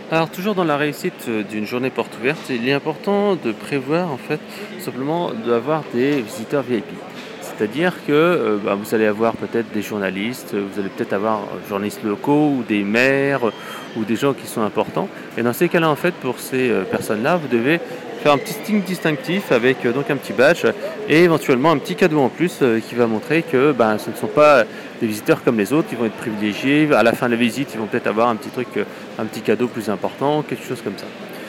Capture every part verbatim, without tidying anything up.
Alors toujours dans la réussite euh, d'une journée porte ouverte, il est important de prévoir en fait simplement d'avoir des visiteurs V I P. C'est-à-dire que euh, bah, vous allez avoir peut-être des journalistes, euh, vous allez peut-être avoir euh, journalistes locaux ou des maires euh, ou des gens qui sont importants. Et dans ces cas-là, en fait, pour ces euh, personnes-là, vous devez faire un petit signe distinctif avec euh, donc un petit badge et éventuellement un petit cadeau en plus euh, qui va montrer que bah, ce ne sont pas des visiteurs comme les autres, qui vont être privilégiés. À la fin de la visite, ils vont peut-être avoir un petit truc, euh, un petit cadeau plus important, quelque chose comme ça.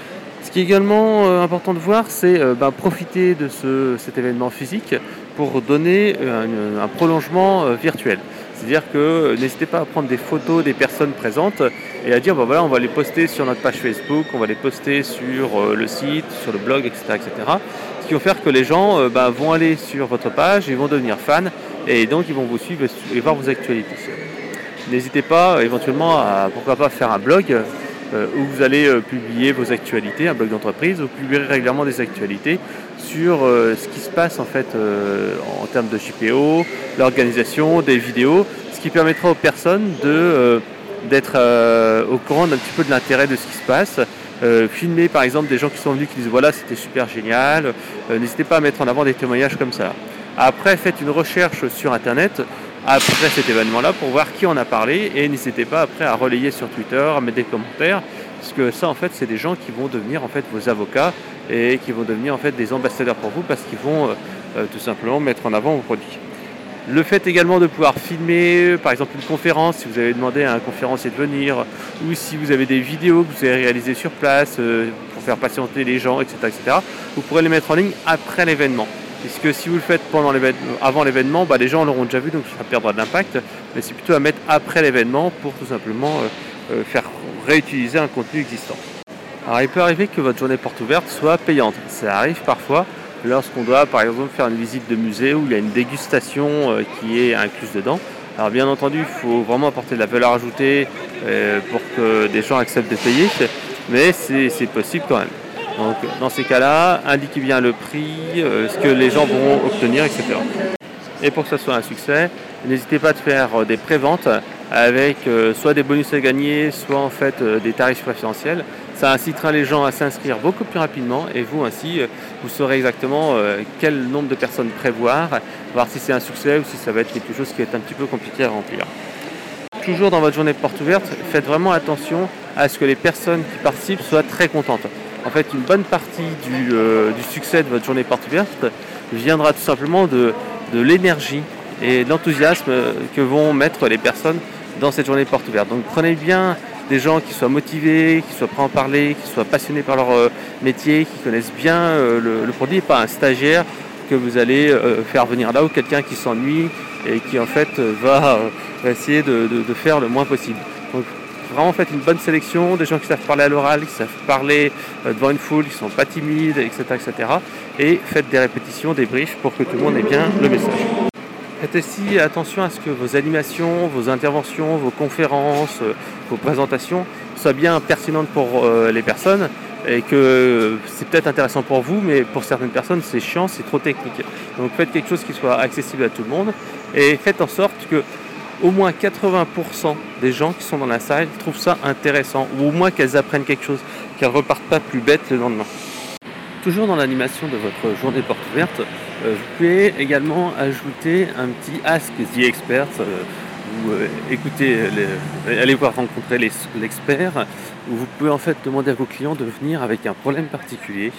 Ce qui est également euh, important de voir, c'est euh, ben, profiter de ce, cet événement physique pour donner euh, un, un prolongement euh, virtuel. C'est-à-dire que euh, n'hésitez pas à prendre des photos des personnes présentes et à dire ben voilà, on va les poster sur notre page Facebook, on va les poster sur euh, le site, sur le blog, et cetera, et cetera. Ce qui va faire que les gens euh, ben, vont aller sur votre page, ils vont devenir fans et donc ils vont vous suivre et voir vos actualités. N'hésitez pas euh, éventuellement à pourquoi pas faire un blog euh, où vous allez euh, publier vos actualités, un blog d'entreprise, vous publierez régulièrement des actualités sur euh, ce qui se passe en fait euh, en termes de J P O, l'organisation, des vidéos, ce qui permettra aux personnes de, euh, d'être euh, au courant d'un petit peu de l'intérêt de ce qui se passe. Euh, filmer par exemple des gens qui sont venus qui disent voilà c'était super génial, euh, n'hésitez pas à mettre en avant des témoignages comme ça. Après faites une recherche sur internet après cet événement-là pour voir qui en a parlé et n'hésitez pas après à relayer sur Twitter, à mettre des commentaires parce que ça en fait c'est des gens qui vont devenir en fait vos avocats et qui vont devenir en fait des ambassadeurs pour vous parce qu'ils vont euh, euh, tout simplement mettre en avant vos produits. Le fait également de pouvoir filmer par exemple une conférence si vous avez demandé à un conférencier de venir ou si vous avez des vidéos que vous avez réalisées sur place euh, pour faire patienter les gens, et cetera, et cetera, vous pourrez les mettre en ligne après l'événement. Puisque si vous le faites pendant l'événement, avant l'événement, bah, les gens l'auront déjà vu, donc ça perdra de l'impact. Mais c'est plutôt à mettre après l'événement pour tout simplement euh, euh, faire réutiliser un contenu existant. Alors il peut arriver que votre journée porte ouverte soit payante. Ça arrive parfois lorsqu'on doit par exemple faire une visite de musée où il y a une dégustation euh, qui est incluse dedans. Alors bien entendu, il faut vraiment apporter de la valeur ajoutée euh, pour que des gens acceptent de payer, mais c'est, c'est possible quand même. Donc dans ces cas-là, indiquez bien le prix, euh, ce que les gens vont obtenir, et cetera. Et pour que ça soit un succès, n'hésitez pas à faire euh, des préventes avec euh, soit des bonus à gagner, soit en fait euh, des tarifs préférentiels. Ça incitera les gens à s'inscrire beaucoup plus rapidement et vous ainsi, euh, vous saurez exactement euh, quel nombre de personnes prévoir, voir si c'est un succès ou si ça va être quelque chose qui va être un petit peu compliqué à remplir. Toujours dans votre journée porte ouverte, faites vraiment attention à ce que les personnes qui participent soient très contentes. En fait, une bonne partie du, euh, du succès de votre journée porte ouverte viendra tout simplement de, de l'énergie et de l'enthousiasme que vont mettre les personnes dans cette journée porte ouverte. Donc prenez bien des gens qui soient motivés, qui soient prêts à en parler, qui soient passionnés par leur euh, métier, qui connaissent bien euh, le, le produit, et pas un stagiaire que vous allez euh, faire venir là ou quelqu'un qui s'ennuie et qui en fait va euh, essayer de, de, de faire le moins possible. Donc, vraiment faites une bonne sélection, des gens qui savent parler à l'oral, qui savent parler euh, devant une foule, qui ne sont pas timides, et cetera, et cetera. Et faites des répétitions, des briefs pour que tout le monde ait bien le message. Faites aussi attention à ce que vos animations, vos interventions, vos conférences, euh, vos présentations soient bien pertinentes pour euh, les personnes et que euh, c'est peut-être intéressant pour vous, mais pour certaines personnes c'est chiant, c'est trop technique. Donc faites quelque chose qui soit accessible à tout le monde et faites en sorte que au moins quatre-vingts pour cent des gens qui sont dans la salle trouvent ça intéressant, ou au moins qu'elles apprennent quelque chose, qu'elles ne repartent pas plus bêtes le lendemain. Toujours dans l'animation de votre journée porte ouverte, euh, vous pouvez également ajouter un petit Ask the Expert, euh, ou euh, écoutez, les, allez voir rencontrer les, l'expert, où vous pouvez en fait demander à vos clients de venir avec un problème particulier,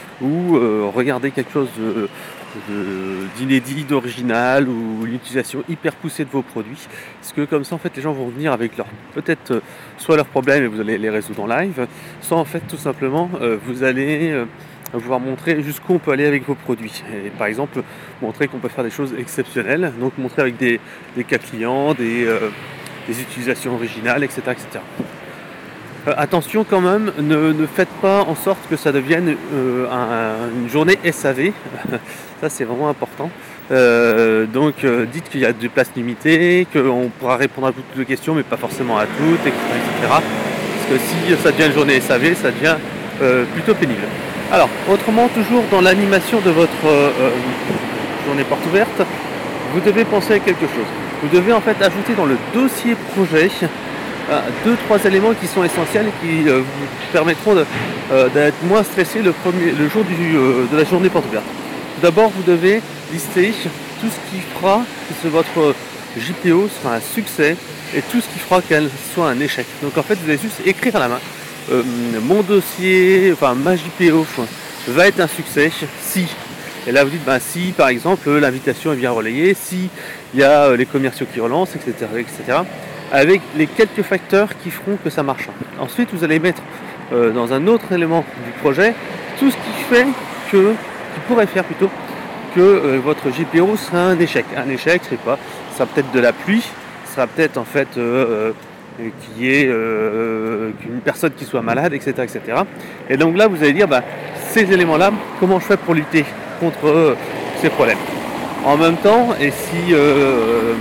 ou euh, regarder quelque chose de, de, d'inédit, d'original, ou une utilisation hyper poussée de vos produits. Parce que comme ça en fait les gens vont venir avec leur peut-être euh, soit leurs problèmes et vous allez les résoudre en live, soit en fait tout simplement euh, vous allez euh, pouvoir montrer jusqu'où on peut aller avec vos produits. Et par exemple, montrer qu'on peut faire des choses exceptionnelles, donc montrer avec des, des cas clients, des, euh, des utilisations originales, et cetera, et cetera. Euh, attention quand même, ne, ne faites pas en sorte que ça devienne euh, un, une journée S A V, ça c'est vraiment important. Euh, donc euh, dites qu'il y a des places limitées, qu'on pourra répondre à toutes les questions, mais pas forcément à toutes, et cetera, et cetera. Parce que si ça devient une journée S A V, ça devient euh, plutôt pénible. Alors, autrement, toujours dans l'animation de votre euh, journée porte ouverte, vous devez penser à quelque chose. Vous devez en fait ajouter dans le dossier projet voilà, deux trois éléments qui sont essentiels et qui euh, vous permettront de, euh, d'être moins stressé le, premier, le jour du, euh, de la journée porte ouverte. Tout d'abord, vous devez lister tout ce qui fera que votre J P O sera un succès et tout ce qui fera qu'elle soit un échec. Donc en fait, vous allez juste écrire à la main euh, mon dossier, enfin ma J P O va être un succès si. Et là vous dites bah, si par exemple l'invitation est bien relayée, si il y a les commerciaux qui relancent, et cetera, et cetera. Avec les quelques facteurs qui feront que ça marche. Ensuite vous allez mettre euh, dans un autre élément du projet tout ce qui fait que, qui pourrait faire plutôt que euh, votre J P O sera un échec. Un échec, c'est quoi? Ça sera peut-être de la pluie, ça sera peut-être en fait euh, euh, qu'il y ait euh, qu'une personne qui soit malade, et cetera, et cetera. Et donc là, vous allez dire, bah, ces éléments-là, comment je fais pour lutter contre euh, ces problèmes? En même temps, et si euh, euh,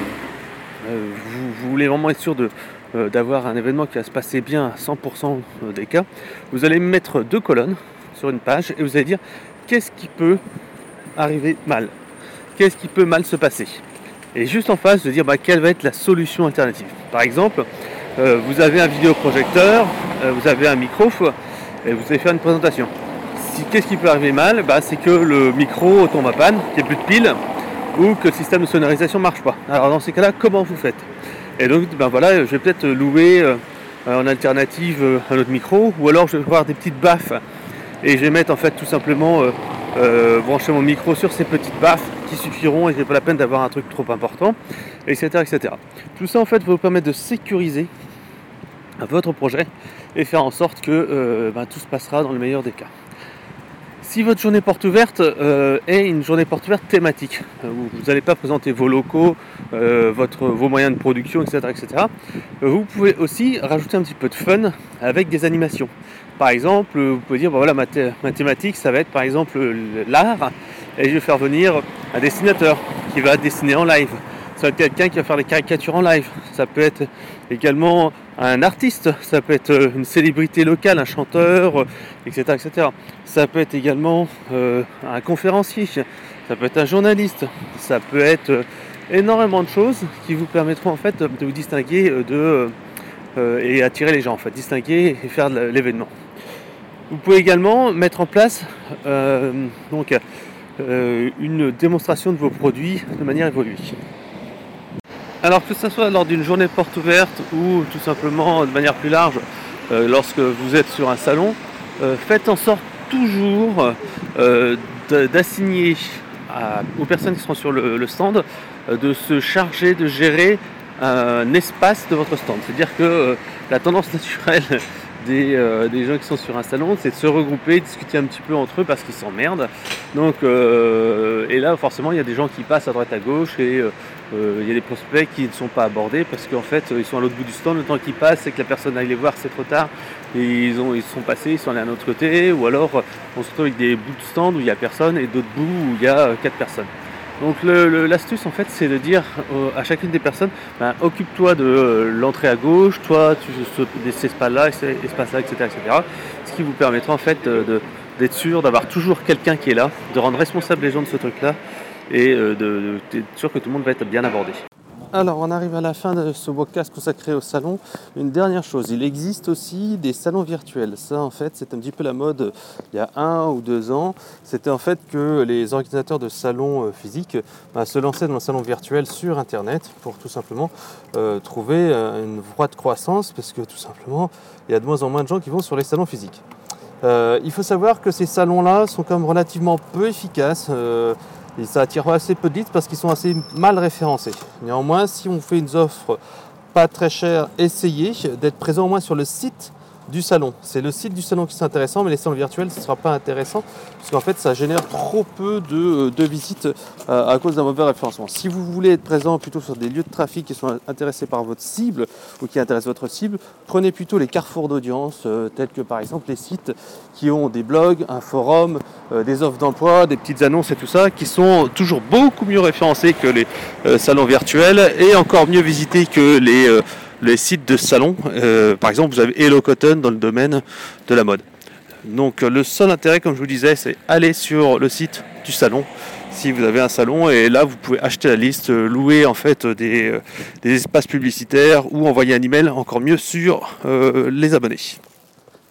vous, vous voulez vraiment être sûr de, euh, d'avoir un événement qui va se passer bien à cent pour cent des cas, vous allez mettre deux colonnes sur une page et vous allez dire qu'est-ce qui peut arriver mal, qu'est-ce qui peut mal se passer, et juste en face de dire bah, quelle va être la solution alternative. Par exemple, euh, vous avez un vidéoprojecteur, euh, vous avez un micro et vous allez faire une présentation. Si, qu'est-ce qui peut arriver mal? Bah, c'est que le micro tombe à panne, qu'il n'y ait plus de piles ou que le système de sonorisation ne marche pas. Alors dans ces cas-là, comment vous faites? Et donc ben voilà, je vais peut-être louer euh, en alternative euh, un autre micro, ou alors je vais avoir des petites baffes et je vais mettre en fait tout simplement euh, Euh, brancher mon micro sur ces petites baffes qui suffiront et c'est pas la peine d'avoir un truc trop important, et cetera, et cetera. Tout ça en fait va vous permettre de sécuriser votre projet et faire en sorte que euh, ben, tout se passera dans le meilleur des cas. Si votre journée porte ouverte euh, est une journée porte ouverte thématique, euh, vous n'allez pas présenter vos locaux, euh, votre, vos moyens de production, et cetera, et cetera, euh, vous pouvez aussi rajouter un petit peu de fun avec des animations. Par exemple, vous pouvez dire, bah voilà, ma, thé- ma thématique, ça va être par exemple l'art, et je vais faire venir un dessinateur qui va dessiner en live. Ça va être quelqu'un qui va faire des caricatures en live. Ça peut être également un artiste, ça peut être une célébrité locale, un chanteur, et cetera, et cetera. Ça peut être également euh, un conférencier, ça peut être un journaliste, ça peut être énormément de choses qui vous permettront en fait de vous distinguer de, euh, et attirer les gens, en fait, distinguer et faire de l'événement. Vous pouvez également mettre en place euh, donc, euh, une démonstration de vos produits de manière évoluée. Alors que ce soit lors d'une journée porte ouverte ou tout simplement de manière plus large, euh, lorsque vous êtes sur un salon, euh, faites en sorte toujours euh, d'assigner à, aux personnes qui seront sur le, le stand euh, de se charger de gérer un espace de votre stand. C'est-à-dire que euh, la tendance naturelle Des, euh, des gens qui sont sur un salon, c'est de se regrouper, discuter un petit peu entre eux parce qu'ils s'emmerdent. Donc, euh, et là, forcément, il y a des gens qui passent à droite à gauche et euh, euh, il y a des prospects qui ne sont pas abordés parce qu'en fait, ils sont à l'autre bout du stand. Le temps qu'ils passent, c'est que la personne aille les voir, c'est trop tard. Et ils, ont, ils sont passés, ils sont allés à un autre côté. Ou alors, on se retrouve avec des bouts de stand où il n'y a personne et d'autres bouts où il y a euh, quatre personnes. Donc le, le, l'astuce en fait c'est de dire euh, à chacune des personnes ben, occupe-toi de euh, l'entrée à gauche, toi tu de cet espace-là, cet espace-là, et cetera, et cetera. Ce qui vous permettra en fait de, de, d'être sûr d'avoir toujours quelqu'un qui est là, de rendre responsable les gens de ce truc-là et euh, de, de, d'être sûr que tout le monde va être bien abordé. Alors on arrive à la fin de ce podcast consacré au salon. Une dernière chose, il existe aussi des salons virtuels. Ça en fait c'est un petit peu la mode il y a un ou deux ans. C'était en fait que les organisateurs de salons physiques bah, se lançaient dans un salon virtuel sur internet pour tout simplement euh, trouver une voie de croissance parce que tout simplement il y a de moins en moins de gens qui vont sur les salons physiques. Euh, il faut savoir que ces salons-là sont quand même relativement peu efficaces. Euh, Et ça attire assez peu de leads parce qu'ils sont assez mal référencés. Néanmoins, si on fait une offre pas très chère, essayez d'être présent au moins sur le site du salon. C'est le site du salon qui est intéressant, mais les salons virtuels, ce ne sera pas intéressant, puisqu'en fait, ça génère trop peu de, de visites euh, à cause d'un mauvais référencement. Si vous voulez être présent plutôt sur des lieux de trafic qui sont intéressés par votre cible, ou qui intéressent votre cible, prenez plutôt les carrefours d'audience, euh, tels que par exemple les sites qui ont des blogs, un forum, euh, des offres d'emploi, des petites annonces et tout ça, qui sont toujours beaucoup mieux référencés que les euh, salons virtuels, et encore mieux visités que les... Euh, les sites de salon. Euh, par exemple, vous avez Hello Cotton dans le domaine de la mode. Donc le seul intérêt, comme je vous disais, c'est aller sur le site du salon si vous avez un salon, et là vous pouvez acheter la liste, louer en fait des, des espaces publicitaires ou envoyer un email, encore mieux, sur euh, les abonnés.